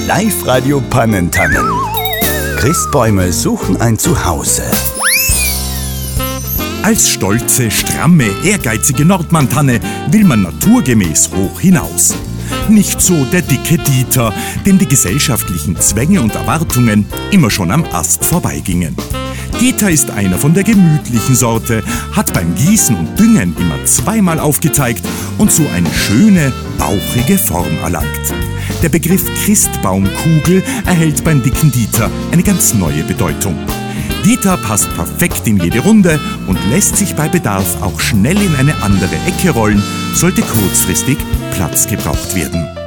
Live-Radio Pannentannen. Christbäume suchen ein Zuhause. Als stolze, stramme, ehrgeizige Nordmantanne will man naturgemäß hoch hinaus. Nicht so der dicke Dieter, dem die gesellschaftlichen Zwänge und Erwartungen immer schon am Ast vorbeigingen. Dieter ist einer von der gemütlichen Sorte, hat beim Gießen und Düngen immer zweimal aufgezeigt und so eine schöne, bauchige Form erlangt. Der Begriff Christbaumkugel erhält beim dicken Dieter eine ganz neue Bedeutung. Dieter passt perfekt in jede Runde und lässt sich bei Bedarf auch schnell in eine andere Ecke rollen, sollte kurzfristig Platz gebraucht werden.